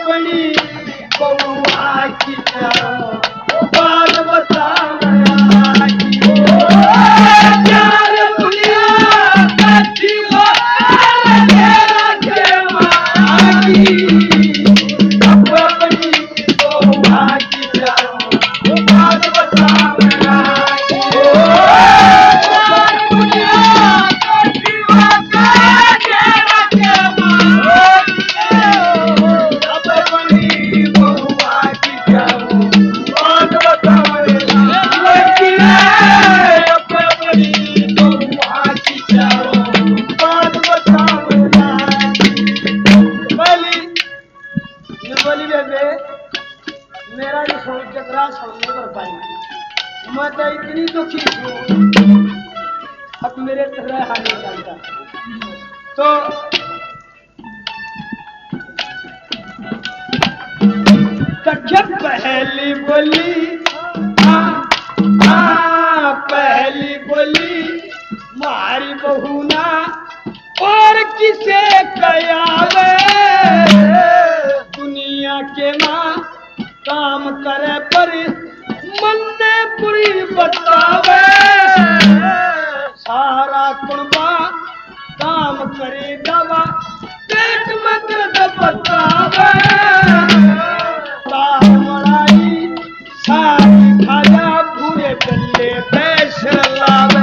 अपनी बउआ की बात बतावना यार दुनिया कच्ची अपनी बउआ की बात बतावना मेरा जो जगरा नहीं कर पाई मैं तो इतनी दुखी हूँ अब मेरे तरह हाल नहीं चलता तो जब पहली बोली पहली बोली मारी बहू ना और किसे कयावे दुनिया के माँ काम करे पर मन ने बुरी बतावे सारा कुर्बा काम करे दवा पेट में दर्द बतावे तार मड़ाई सारी खाजा पूरे गले पैस लावे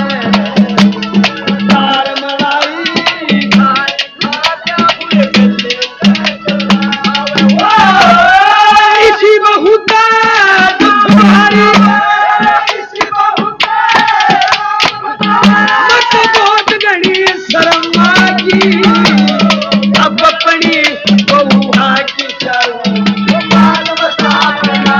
तार मड़ाई खाजा पूरे गले पैस लावे इसी बहुता तुम्हारी इसी बहुता मत बहुत गणी शर्मा की अब अपनी बउआ की बात बतावना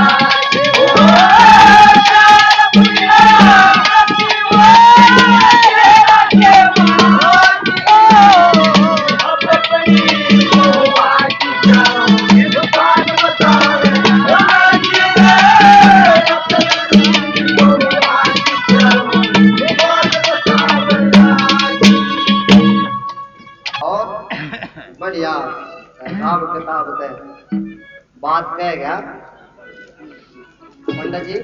बढ़िया हिसाब किताब से बात कह गया पंडित जी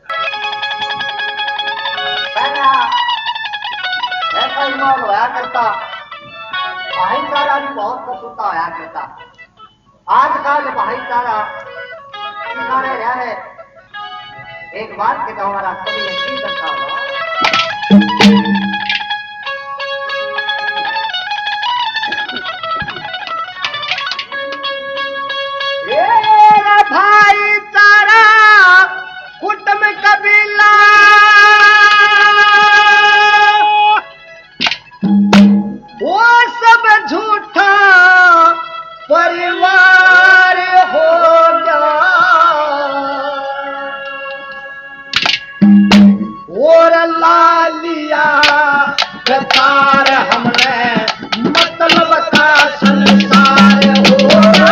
ऐसा ही माहौल होया करता भाईचारा भी बहुत कसूता होया करता आजकल भाईचारा सारे रहा है एक बात के तो हमारा कभी नहीं करता होगा भाईचारा कुटुंब कबीला वो सब झूठा परिवार हो गया और लालिया बेकार हमने मतलब का संसार हो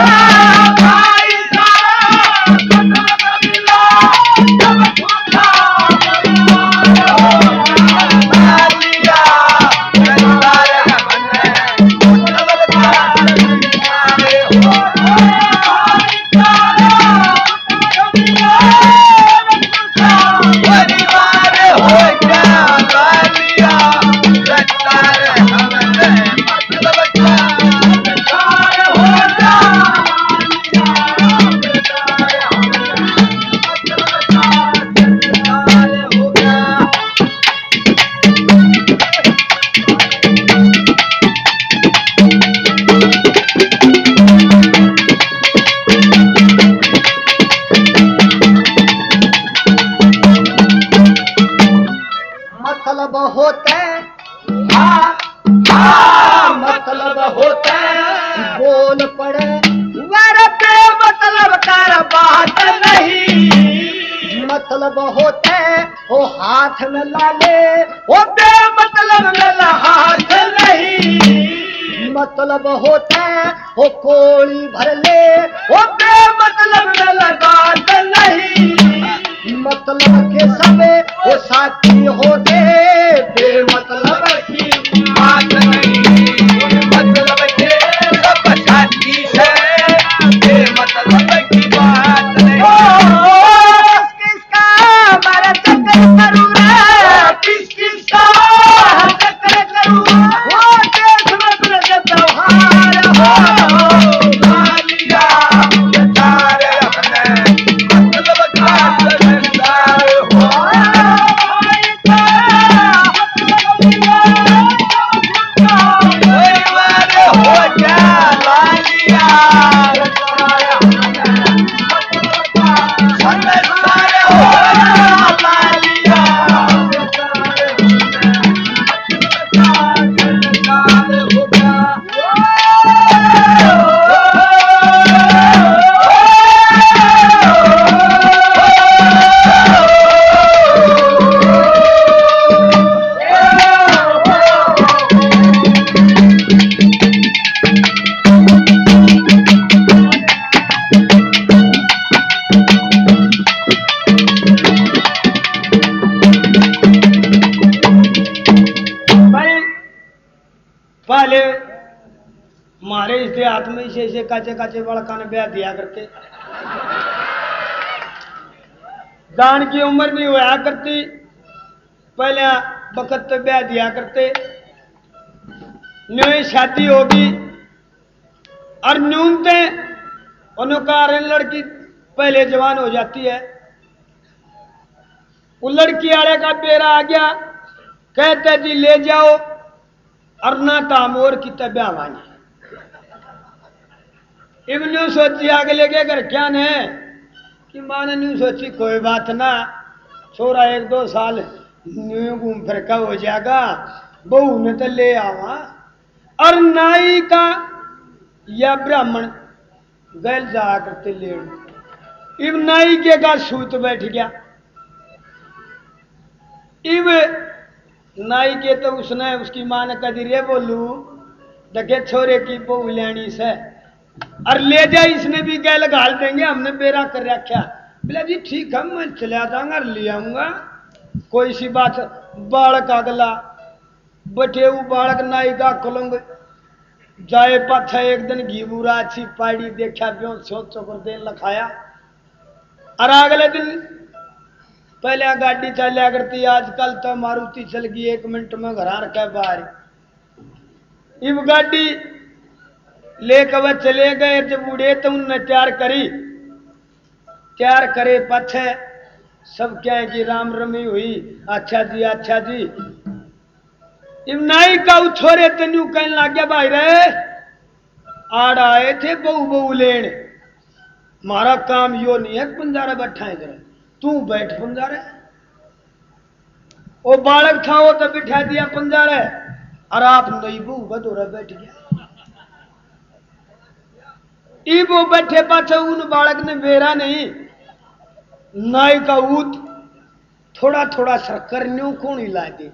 मतलब होते बोल पड़े वरते मतलब कर बात नहीं मतलब होते वो हाथ में लाले वो बे मतलब में हाथ नहीं मतलब होते वो कोड़ी भर ले वो बे मतलब में लगात नहीं मतलब के सबे वो साथी होते बे मतलब की बात नहीं मतलब के सब साथी है बे मतलब ऐसे ऐसे काचे काचे बालका ने ब्याह दिया करते। दान की उम्र नहीं हुआ करती, पहले वक्त तो ब्याह दिया करते। न्यू शादी होगी और न्यूनते उनका लड़की पहले जवान हो जाती है। वो लड़की वाले का बेरा आ गया, कहते जी ले जाओ और ना ताम और की ब्याह मांगे। इवन्यू सोची आगे लेके घर क्या ने कि माने न्यू सोची कोई बात ना, छोरा 1-2 साल न्यू घूम फिर का हो जाएगा, बहू ने तो ले आवा। और नाई का या ब्राह्मण गैल जा करते लेड़। इब नाई के का सूत बैठ गया। इब नाई के तो उसने उसकी मां ने कदी रे बोलू देखे छोरे की बहू लेनी से और ले जाए, इसने भी गैल घाल देंगे, हमने बेरा कर रखा। बोला जी ठीक है मैं चला जाऊंगा ले आऊंगा, कोई सी बात। बालक अगला बैठे वो बालक नाई का कलंग जाए पाछा एक दिन घी बुरा अच्छी पाड़ी देखा ब्यो सोच चोकर देन लखाया। और अगले दिन पहले गाड़ी चलिया करती, आजकल तो मारुति चल गई 1 मिनट में घर रखा बाहर। इब गाड़ी लेकर वह चले गए, जब उड़े तो उनने तैयार करी, तैयार करे पाछे सब क्या है कि राम रमी हुई, अच्छा जी अच्छा जी। इब नाई का छोरे तेनू कहने लग गया भाई रे आड़ आए थे बहू बहू लेन, मारा काम यो नहीं है पंजारा बैठा है इधर, तू बैठ पंजारे। वो बालक था वो तो बिठा दिया पंजारे और आप नई बहू बदोरा बैठ गया। इब वो बैठे पाछे उन बालक ने बेरा नहीं, नाई का ऊत थोड़ा थोड़ा सरकर न्यू कौन हिला दे।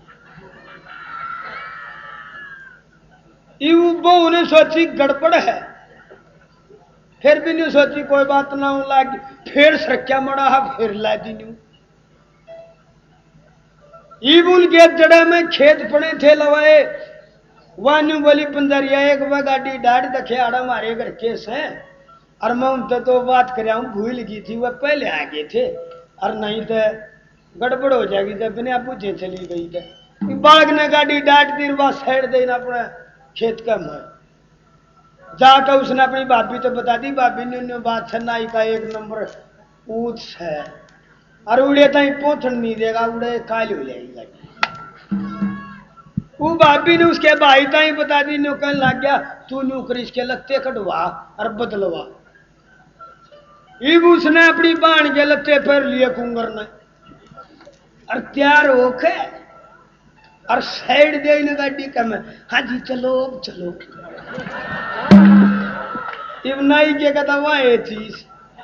बहू ने सोची गड़बड़ है, फिर भी नहीं सोची कोई बात ना हो लागी, फिर सरक्या मड़ा है फिर ला दी न्यू। ईब उनके जड़े में खेत पड़े थे लवाए, वह न्यू बोली पंजरिया एक वह गाड़ी डाट दखे आड़ा मारे घर केस है। और मैं उनसे तो बात कर भूल गई थी, वह पहले आ गए थे और नहीं तो गड़बड़ हो जाएगी जब बिना पूछे चली गई थे। बाघ ने गाड़ी डाट दी, वह साइड देना अपने खेत का मर जाकर उसने अपनी भाभी तो बता दी, भाभी ने बात है नाई का 1 नंबर ऊंच है और उड़े ताई पहुंचन नहीं देगा, उड़े काली हो जाएगी। वो भाभी ने उसके भाई ताई बता दी, न्यू कहने लग गया तू न्यू कर इसके लत्ते कटवा और बदलवा। इब उसने अपनी बाण के लत्ते पर लिए कुंगर ने और तैयार होके और साइड दे इन गाड़ी का मैं हाँ जी चलो चलो। इब नाई के कहता वह ये चीज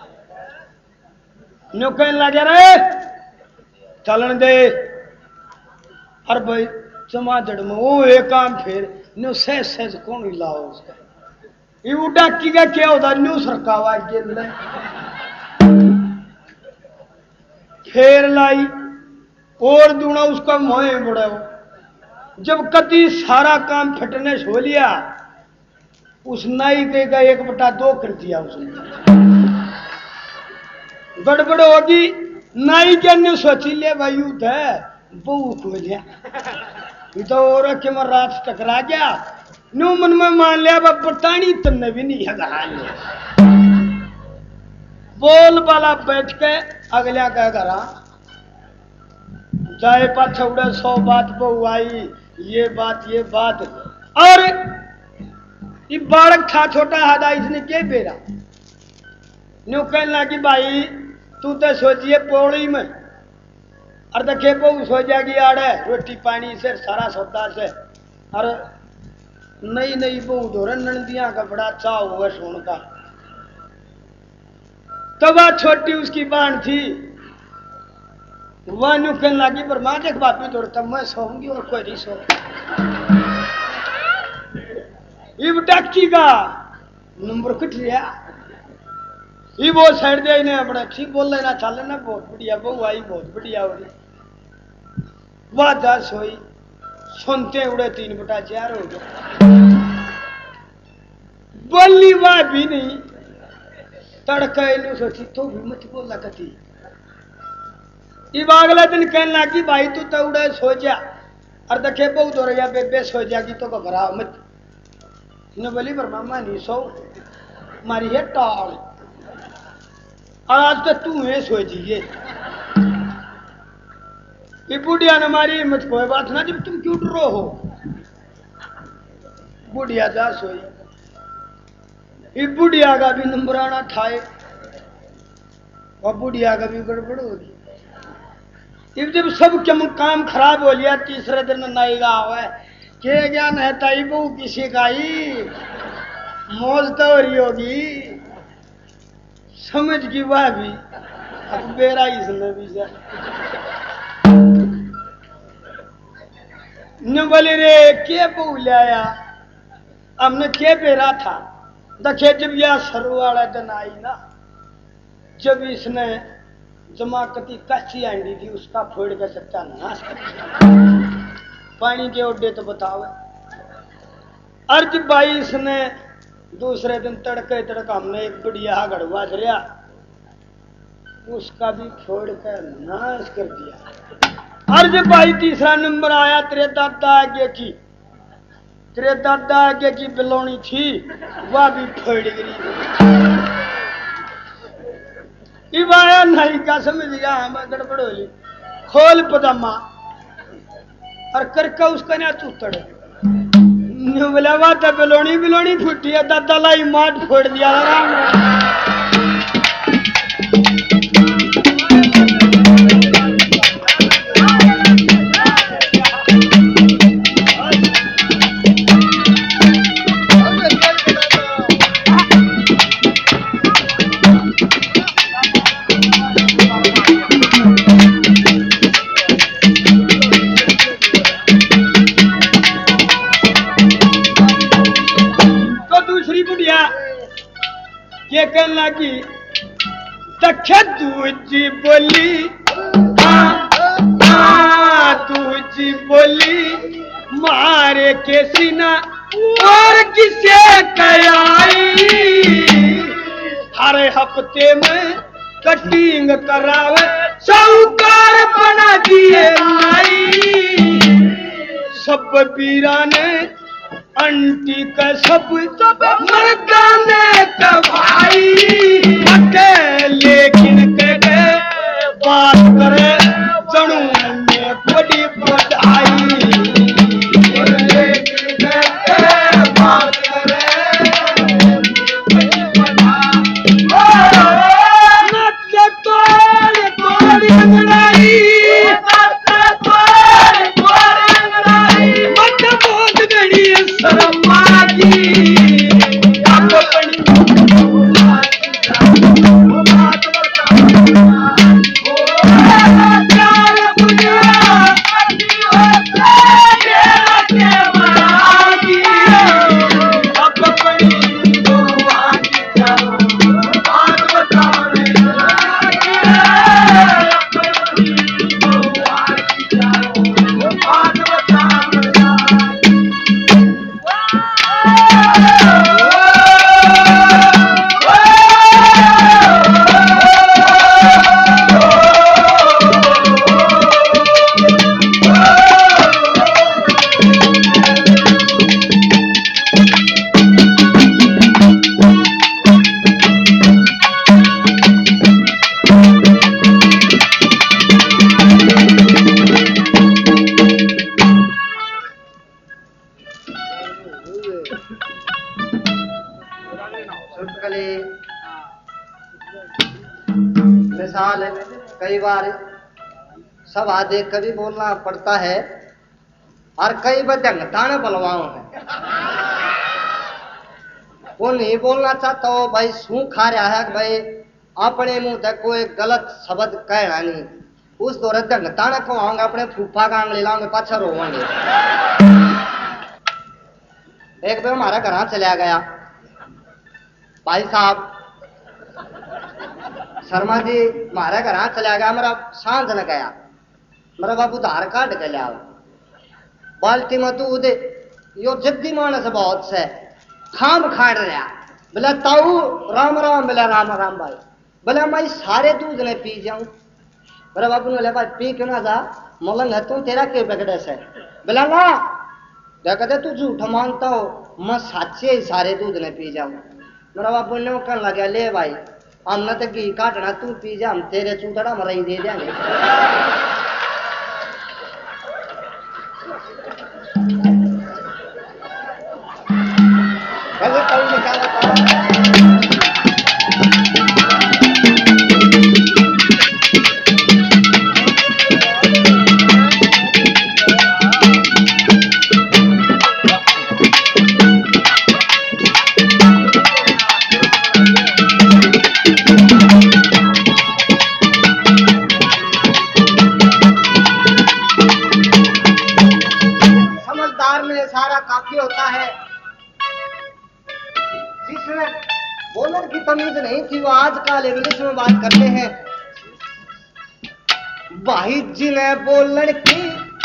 न्यू कहने लगे रे चलन दे। और भाई चमा जड़ में वो एक काम फिर न्यू सहज कौन लाओ उसका। ये डाकी का क्या होता न्यू सरकावा के फिर लाई और दूना उसका मोह बड़ा हो। जब कति सारा काम फटने सो लिया, उस नाई के का 1/2 कर दिया उसने। गड़बड़ होगी, नाई के ने सोची ले भाई यूथ है बहू खो गया, ये तो और के मर रात टकरा गया। न्यू मन में मान लिया पतानी तुमने भी नहीं है। बोल वाला बैठ के अगला का घरा जाए पाछा उड़े 100 बात बहू आई, ये बात। और ये बालक था छोटा हादा, इसने क्या बेरा न्यू कहने लगी भाई तू तो सोचिए पौड़ी में और देखे बहू सो जाएगी आड़े रोटी पानी से सारा सौदा से। और नई नई बहू धोरे नंदिया का बड़ा चाव हुआ सोन का। तो वह छोटी उसकी बाण थी, वह न्यू कहने लगी पर मां देख बापी तोड़ तब मैं सोऊंगी और कोई नहीं सो। इब डक्की का नंबर कट लिया, ये वो साइड दे ने अपना ठीक बोल लेना चल लेना बहुत बढ़िया बहू आई बहुत बढ़िया हो रही। वह जा सोई, सुनते उड़े 3/4 हो गए। बोली वह भी नहीं तड़का इन सोची तो भी मत बोला कती अगला दिन कहने लगी भाई तू तो उड़े सो जा और देखे बहुत हो रहा बेबे सो जाएगी तो घबरा मत ने बोली पर मामा नहीं सो मारी है टाल और आज तो तू है सो जाइए ये बुढ़िया ने मारी हिम्मत कोई बात ना जब तुम क्यों डरो हो बुढ़िया जा सोई ये बुढ़िया का भी नंबराना ठाए और बुढ़िया का भी गड़बड़ हो गई जब सब काम खराब हो लिया तीसरे दिन नाईगा हुआ के ज्ञान है ताई बहू किसी का ही मौज तो हो रही होगी समझ की वह भी अब बेरा इसने भी जा न बोले रे के बहू लाया हमने के बेरा था देखे जब यह सरू वाला दिन आई ना जब इसने जमाकती कच्ची आंडी थी उसका फोड़ के सत्यानाश कर पानी के ओडे तो बताओ अर्ज 22 ने दूसरे दिन तड़के तड़का हमने एक बढ़िया गड़वा धरिया उसका भी फोड़ कर नाश कर दिया। अर्ज 22 तीसरा नंबर आया तेरे दादा आगे की बिलोनी थी वह भी फोड़ गई इवाया नहीं का समझ गया हमें गड़बड़ हो ली खोल पजामा और करके उसका ना चूतड़ बोला बात बिलोनी फूटी है दादा लाई माट फोड़ दिया ये कहने लगी तखे दूजी बोली दूजी बोली मारे के सीना और किसे कयाई हर हफ्ते में कटिंग करावे साहूकार बना दिए आई सब पीरा ने अंटी का सब मर्दाने का भाई लेकिन के बात करे जणू में बड़ी बधाई लेकिन के बात करे मिसाल कई बार सभा देख कर भी बोलना पड़ता है और कई बार ढंगताने बलवाओं में वो नहीं बोलना चाहता हो भाई शू खा रहा है भाई अपने मुंह तक कोई गलत शब्द कहना नहीं उस दौरे ढंगताने खवाऊंगा अपने फूफा का आंगली लाऊंगे पाछा रोवांगे। एक बार हमारा घर चला गया भाई साहब शर्मा जी हमारे घर चला गया मेरा सांझ न गया मेरा बाबू धार काट के लिया बाल्टी में दूध यो जद्दी मानस बहुत से खाम खाड़ रहा बोला ताऊ राम राम। बोला राम राम भाई। बोला मैं सारे दूध ने पी जाऊं। बोला बाबू ने बोला भाई पी क्यों ना जा, मलंग है तू, तेरा क्यों पकड़े से। बोला ना क्या कहते तू झूठ मांगता हो, मैं साचे ही सारे दूध ने पी जाऊं। मेरा बाबू ने कहने लगा ले भाई हमने तो घी काटना, तू पी जा, हम तेरे चूतड़ा मरई दे देंगे। काफी होता है। जिसमें बोलर की तमीज नहीं थी वो आजकल इंग्लिश में बात करते हैं। भाई जिन्हें बोलर की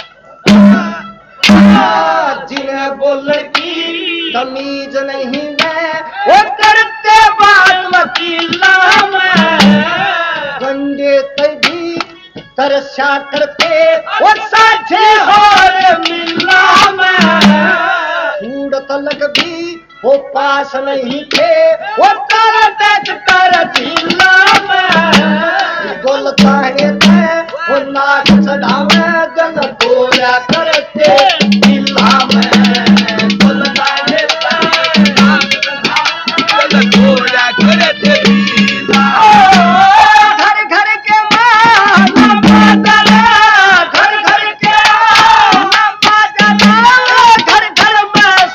तमीज नहीं है वो करते बात वकीला में, गंडे तभी तरसा करते वो साझे और मिला में, तलक भी वो पास नहीं थे वो कर जिला में, गोलता है वो नाक चढ़ावे गल गोया करते जिला में, गोलता है नाक चढ़ावे गल गोया करते जिला। घर घर के मां बादला, घर घर के मां बादला, घर घर में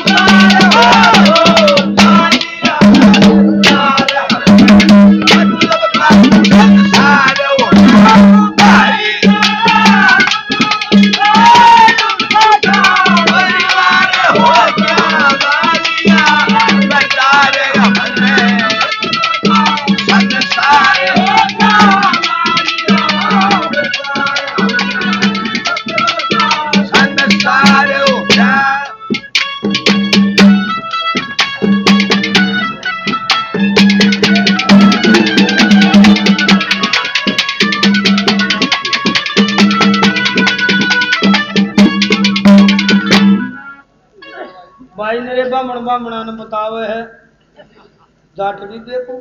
भाई मेरे बामण बामणा ने बतावे है जाट भी देखो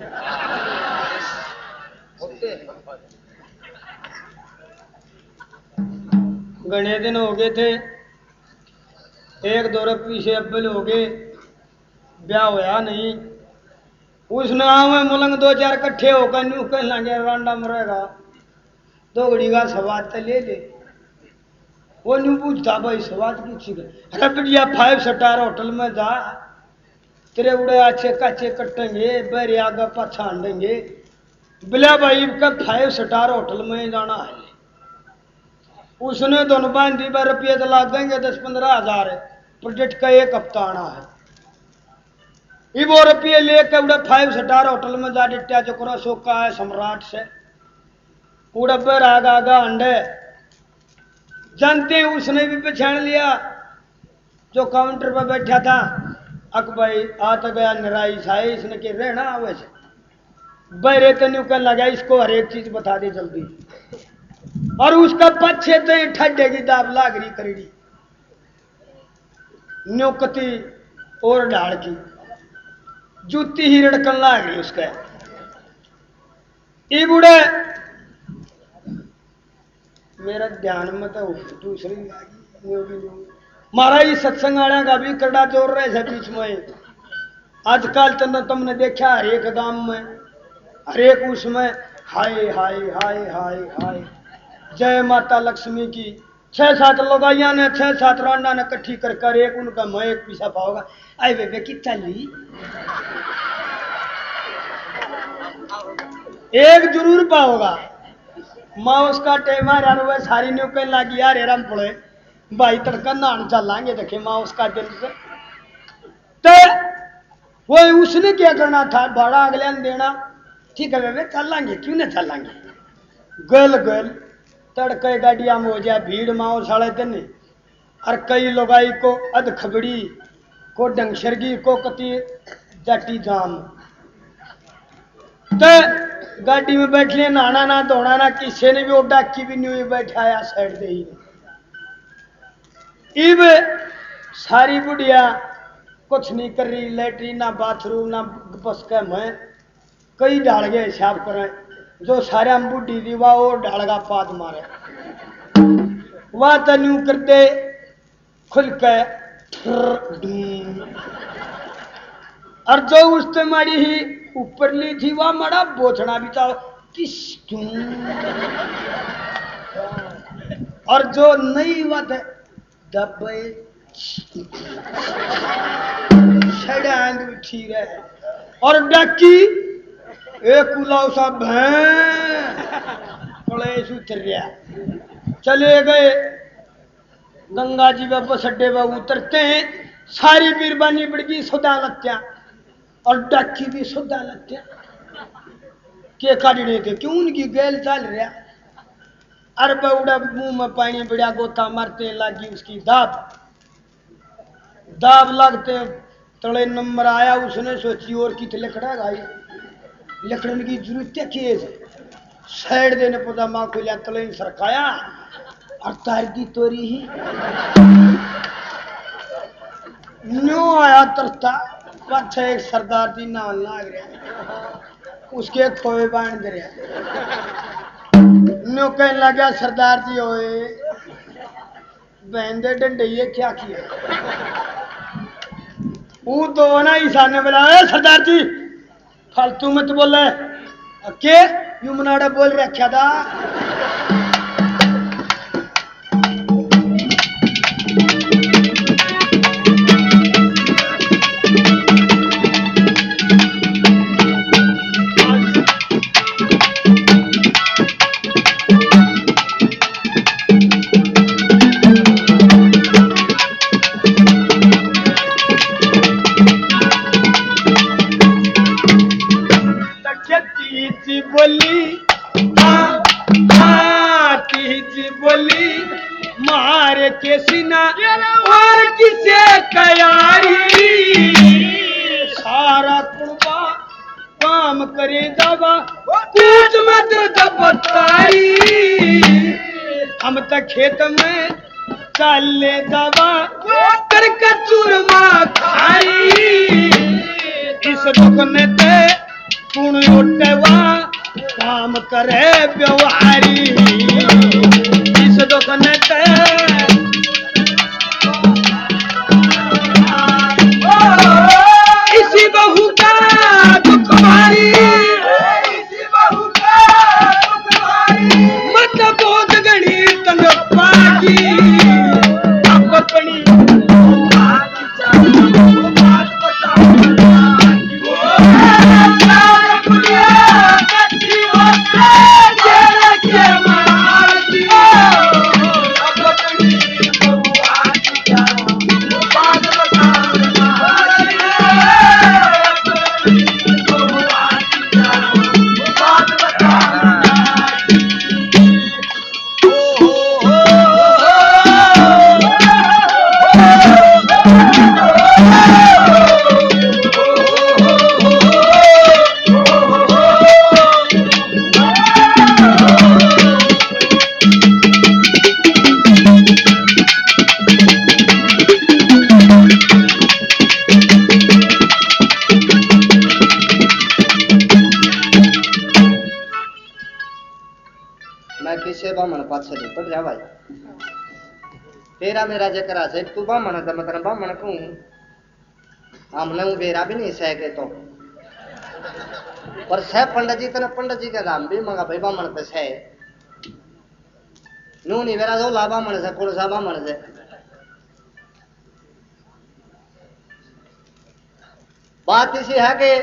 घने दिन हो गए थे, एक दो रपी से अब्बल हो गए, ब्याह होया नहीं। उसने आवे मुलंग दो चार कट्ठे होकर न्यू कह लगे रांडा मरेगा दो घड़ी का स्वाद तो ले ले। वो न्यू पूछता भाई स्वाद की चीज, अरे बढ़िया 5 स्टार होटल में जा, तेरे उड़े अच्छे कच्चे कटेंगे, बैरे आगे पाछा आंडेंगे। बिला भाई का 5 स्टार होटल में जाना है। उसने दोनों बांधी पर रुपये तो लाग देंगे 10-15 हजार, प्रोजेक्ट का 1 हफ्ता आना है। ये वो रुपये लेकर उड़े 5 स्टार होटल में जा डिट्या चक्रा सोका है सम्राट से, उड़ा बैर आगा आगा अंडे जानते हैं। उसने भी पहचान लिया जो काउंटर पर बैठा था, अक भाई आ तो गया निराई साई, इसने के रहना आवे बैरे तेन कर लगा इसको हर एक चीज बता दे जल्दी। और उसका पच्छे तो ठड्डे की दाब लाग रही करीड़ी न्योकती और ढाड़ की जूती ही रड़कन लाग रही उसका। ई बुढ़े मेरा ध्यान में तो दूसरी मारा ही सत्संग आने का भी करड़ा जोर रहे थे बीच में। आजकल तो तुमने देखा हर एक गांव में हर एक उसमें हाय हाय हाय हाय हाय जय माता लक्ष्मी की 6-7 लोगाइया ने 6-7 रांडा ने इकट्ठी कर एक उनका मैं एक पीछा पाओगा आई बेबे की चली एक जरूर पाओगा। माँ उसका टेमा यार सारी न्यू कहने लगी यार राम पड़े भाई तड़का नहान चलांगे देखे माँ उसका दिल से। तो वो उसने क्या करना था भाड़ा अगले ने देना, ठीक है बेबे चलांगे क्यों ना चलांगे। गल गल तड़के गाड़िया में हो जाए भीड़ माओ साढ़े दिन और कई लोगाई को अध खबड़ी को डंगशरगी को कति जाटी जाम तो गाड़ी में बैठ लिया, नहाना ना धोना ना, किसी ने भी वो डाकी भी नहीं हुई, बैठाया साइड दे ही। इब सारी बुढ़िया कुछ नहीं कर रही, लेटरिन ना बाथरूम ना बस के मैं कई डाल गए हिसाब करें, जो सारे बुढ़ी थी वह और डालगा पाद मारे, वह तनु करते खुल के और जो उससे मारी ही ऊपर ली थी वह मड़ा बोचना भी था किस और जो नहीं हुआ था दबे छड़ांग उठी रहे और डाकी एक उलाव सा कलेश उतर गया। चले गए गंगा जी में बस अड्डे पर उतरते हैं, सारी बीरबानी बड़गी सुधा लगत्या और डाकी भी सुधा लगत्या के काटने थे क्यों उनकी गैल चल रहा। अरे बउड़ा मुंह में पानी बढ़िया गोता मारते लगी उसकी दाब लगते तले नंबर आया, उसने सोची और कित लकड़ा गाई लकड़न की जरूरत क्या साइड देने पता माँ को लिया तले सरकाया और तार की तोरी ही न्यू आया तरता पाछा एक सरदार जी नाल लाग रहा, उसके खोए बांध रहा। न्यू कहने लगा सरदार जी होए बहन दे डंडे ये क्या किया। वो तो ना ईशान बुलाया सरदार जी फालतू मत बोले के यू मनाड़ा बोल रखा था। बोली मारे के सीना और किसे तैयारी सारा कुर्बा काम करे दवा कुछ मत दबतारी हम तक खेत में चले दवा कर चूरमा खाई इस दुखने ते पुण उठवा काम करे व्यवहारी इस दुखने ते इसी बहू का दुख भारी इसी बहू का दुख भारी मत बोध गणी तंग पागी अब अपनी पड़ जा भाई तेरा मेरा जकरा से तू बामण है तो मतलब बामण कहूँ हमने बेरा भी नहीं सह के तो पर सह पंडित जी तेना पंडित जी का नाम भी मंगा भाई बामण पे सह नू नहीं बेरा दो ला बामण से कौन सा बामण से बात इसी है कि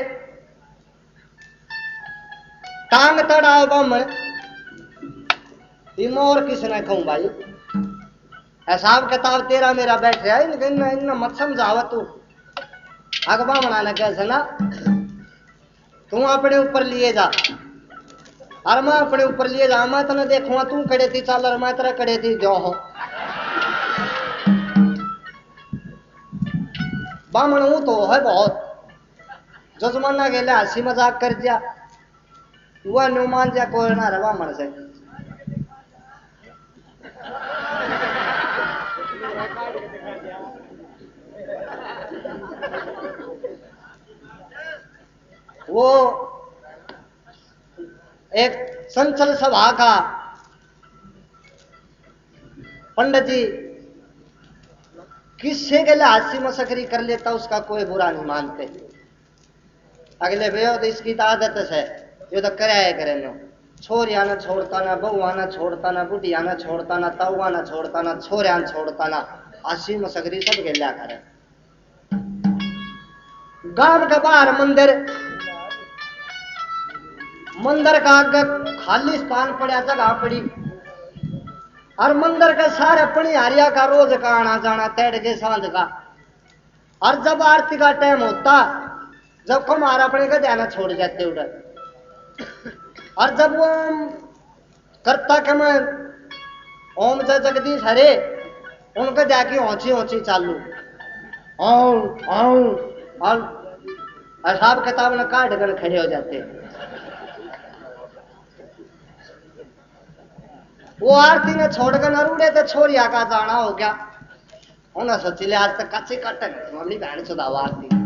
टांग तड़ाओ बामण और किसने कहूं भाई हिसाब किताब तेरा मेरा बैठ रहा है इन मत समझावा तू अगबा बनाना कैसे ना तू अपने ऊपर लिए जा और मैं अपने ऊपर लिए जा मैं तने देखूंगा तू खड़े थी चल और मैं तेरा खड़े थी जो हो बामण हूं तो है बहुत जजमाना गेले हंसी मजाक कर दिया वह नुमान जा कोई ना रवा मर से वो एक संचल सभा का पंडित जी किससे के लिए हास्य मसकरी कर लेता उसका कोई बुरा नहीं मानते अगले भैया तो इसकी तो आदत है ये तो कराया करे नो छोरी आना छोड़ता ना बहू आना छोड़ता ना बुढ़ी आना छोड़ता ना ताऊ आना छोड़ता ना छोरे आना छोड़ता ना हास्य मसकरी सब के लिया करे गांव के बाहर मंदिर का आगे खाली स्थान पड़ा जगह पड़ी और मंदिर के सारे पणिहारिया का रोज का आना जाना तेड़ के सांझ का और जब आरती का टाइम होता जब कुमार अपने का ध्यान छोड़ जाते उधर और जब वो करता कि मैं ओम जय जगदीश हरे उनका जाके ऊंची ऊंची चालू और हिसाब किताब में काट कर खड़े हो जाते वो आरती ने छोड़कर नरूड़े तो छोरिया का जाना हो गया उन्हें सोची ले आज तक कच्ची कटक मम्मी बहन चुदाव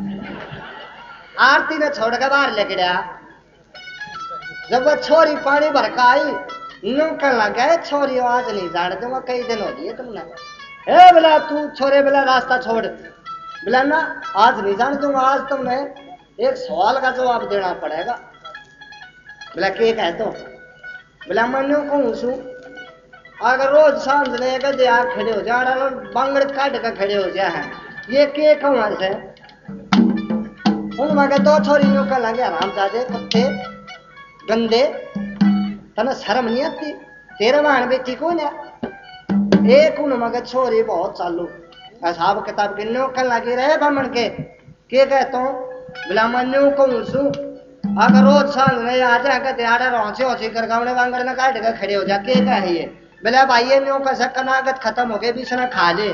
आरती ने छोड़कर बाहर लेके गया जब वो छोरी पानी भर का आई नुकन लग गए छोरी आज नहीं जाने दूंगा कई दिन हो गए तुमने ए बोला तू छोरे बोला रास्ता छोड़ बोला ना आज नहीं जाने दूंगा आज तुमने एक सवाल का जवाब देना पड़ेगा बोला के कह तो बोला मैं न्यू कहूँ सू अगर रोज सांझ ने गधे आ खड़े हो जा बांगड़ काट कर खड़े हो जाए हैं ये के कमाल से उनमें दो छोरी न्यू कर लगे आराम जादे कुत्ते गंदे तना शर्म नहीं आती तेरे बहन बेटी कौन है एक उनमें छोरी बहुत चालू हिसाब किताब के न्यू कर लगे रहे बामण के कहता हूँ बोला मैं न्यू कहूँ सू अगर रोज सांझ में आ जाएगा दिहाड़ा रोचे होची कर गाँव बांगड़ में काट कर खड़े हो जा के है ये बोला भाई ये न्यू का कनागत खत्म हो गए बीच में खा ले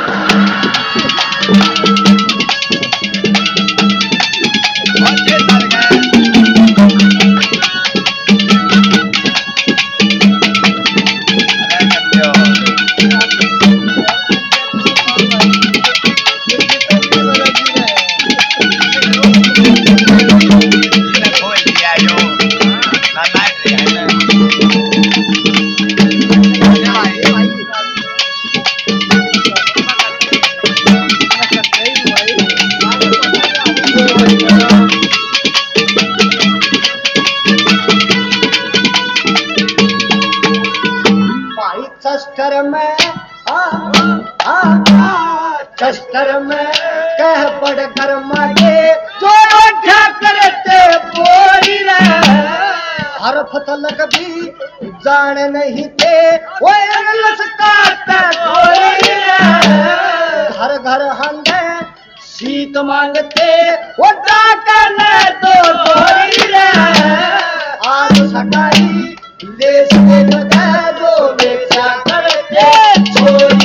चस्टर में कह पड़ कर मागे जो क्या करते बोरी हर फतलक भी जान नहीं थे वो लसकाता कोई घर घर हंडे सीत मांगते वो जाकर तो चोरी आज सटाई देश के लगा जो बेचा करते चोरी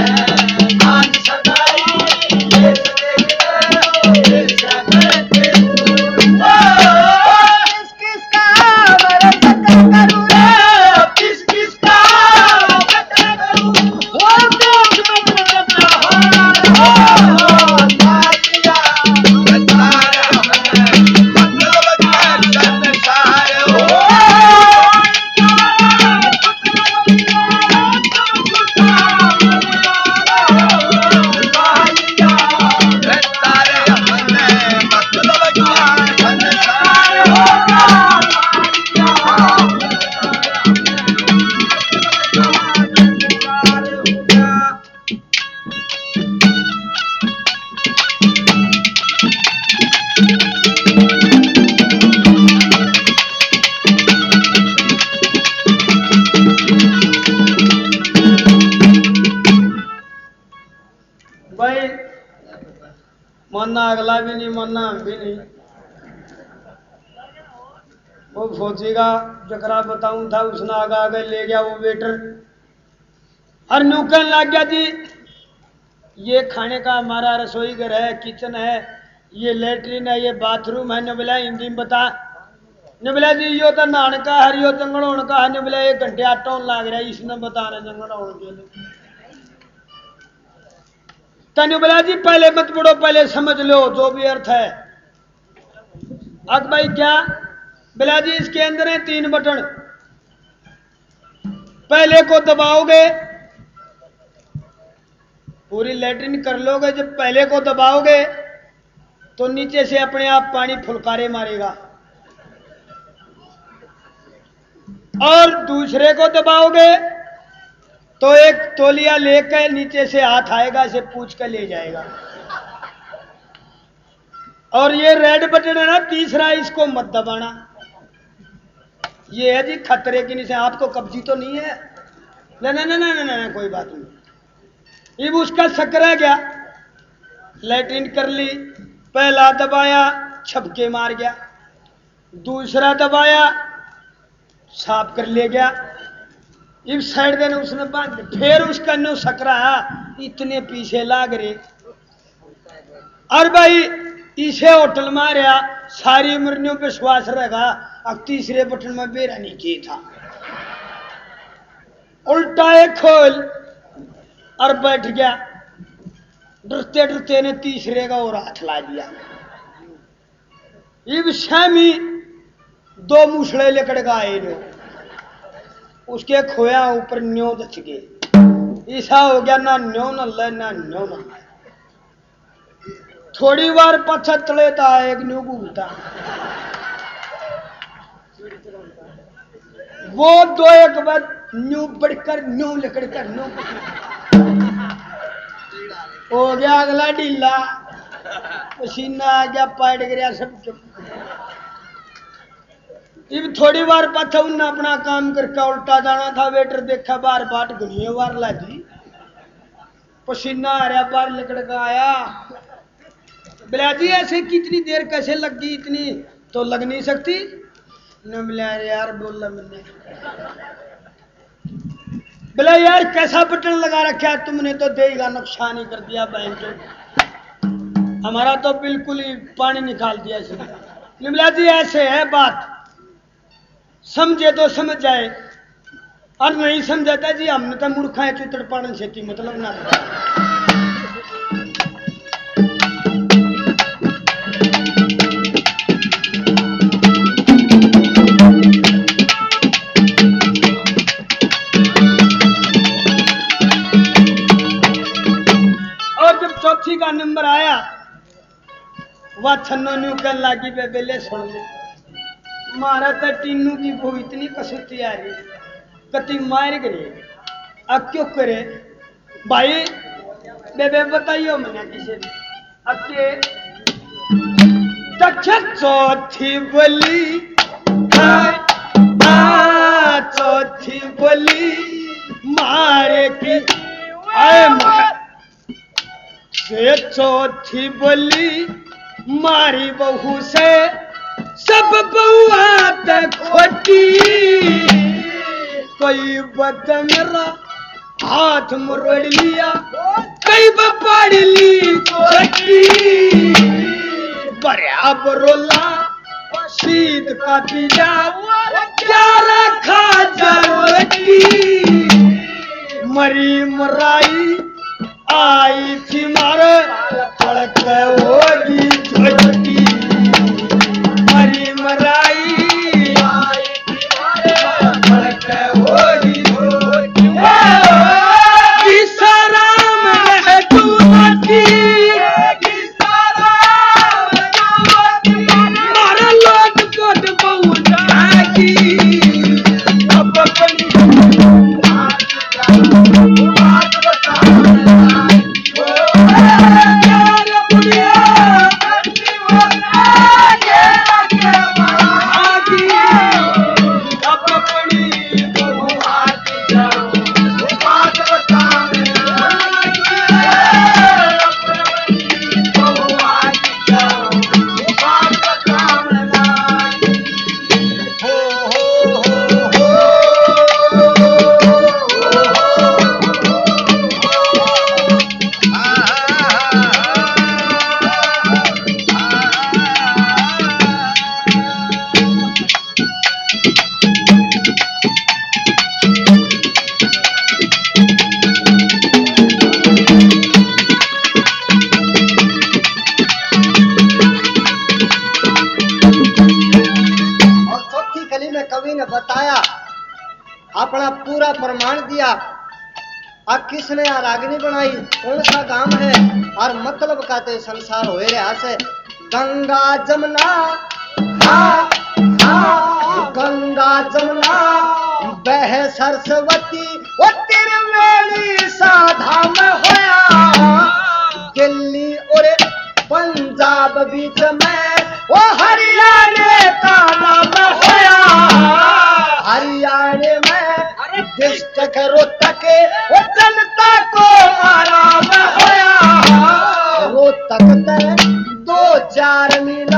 मरना अगला भी नहीं मरना हम भी नहीं वो फौजी का जकरा बताऊं था उसने आगे आगे ले गया वो वेटर और न्यूकन लग गया जी ये खाने का हमारा रसोई घर है किचन है ये लेटरिन है, ये बाथरूम है। ने बोला हिंदी में बता। ने बोला जी यो तो नहाने का है, यो जंगल का है। ने बोला 1 घंटे आटा लाग रहा है, इसने बता रहे जंगल के लिए। तने बोला जी पहले मत पढ़ो, पहले समझ लो जो भी अर्थ है। अब भाई क्या बोला जी, इसके अंदर है 3 बटन। पहले को दबाओगे पूरी लेटरिन कर लोगे। जब पहले को दबाओगे तो नीचे से अपने आप पानी फुलकारे मारेगा, और दूसरे को दबाओगे तो एक तौलिया लेकर नीचे से हाथ आएगा, इसे पूछ कर ले जाएगा। और ये रेड बटन है ना तीसरा, इसको मत दबाना। ये है जी खतरे की निशान। आपको कब्जी तो नहीं है? ना ना ना ना ना ना, कोई बात नहीं। अब उसका शक्कर गया, लेटरिन कर ली। पहला दबाया, छपके मार गया। दूसरा दबाया, साफ कर ले गया। इस साइड देने उसने बांध, फिर उसका नो सकरा इतने पीछे लाग रहे। और भाई इसे होटल मारा, सारी उम्र विश्वास रहेगा। अब तीसरे बटन में बेरा नहीं किया था, उल्टा एक खोल और बैठ गया। डरते डरते ने तीसरे का और हाथ ला दिया। इब शामी 2 मुसड़े लेकर आए नो, उसके खोया ऊपर न्यो दच गए। ऐसा हो गया ना न्यो न ले ना न्यो न ले। थोड़ी बार पाछा चले था, एक न्यो घूमता। वो 2-1 बार न्यू बढ़कर न्यू लेकर कर न्यू हो गया। अगला ढीला, पसीना आ गया, पैट गिरा सब चुप। इब थोड़ी बार पाछा उन्हें अपना काम करके उल्टा जाना था। वेटर देखा बार बाट गुनिये बार लाजी, पसीना आ रहा, बार निकल का आया। बोला जी ऐसे कितनी देर कैसे लग गई? इतनी तो लग नहीं सकती। न बोला यार बोला मैंने। बोला यार कैसा बटन लगा रखा है तुमने, तो देगा नुकसान ही कर दिया बैंक, हमारा तो बिल्कुल ही पानी निकाल दिया इसने। बोला जी ऐसे है बात, समझे तो समझ जाए, और नहीं समझाता जी हमने तो मूर्खा है, चुतड़ पाड़न से की मतलब ना। और जब चौथी का नंबर आया, वह छन्नो न्यू कर लागी बेबेले सुन ले। मारा तो टीनू की वो इतनी कसौती आ रही, कति मार गए। अब क्यों करे भाई? बेबे बताइयो मैंने किसे अके तक चौथी बोली, चौथी बोली मारे की आए से चौथी बोली मारी बहू से सब बउआ तक खोटी। कोई बत मेरा हाथ मुरड़ लिया, कई बपाड़ ली छोटी। बराबरोला शीत का पीजा, क्या रखा जरूरती। मरी मराई आई थी मारे, फड़क होगी छोटी। मरी मराई आई थी मारे, फड़क होगी छोटी। किसाराम रह तू मती, मारा लोट कोट बहु जागी। अब अपनी पूरा प्रमाण दिया। आ किसने आ रागनी बनाई, कौन सा काम है और मतलब का तो संसार हो रहा से। गंगा जमुना गंगा जमुना बह सरस्वती वो त्रिवेणी साधा में होया। दिल्ली और पंजाब बीच में वो हरियाणा का नाम होया। हरियाणा में डिस्ट्रिक्ट रोहतक वो जनता को आराम होया। रोहतक 2-4 मील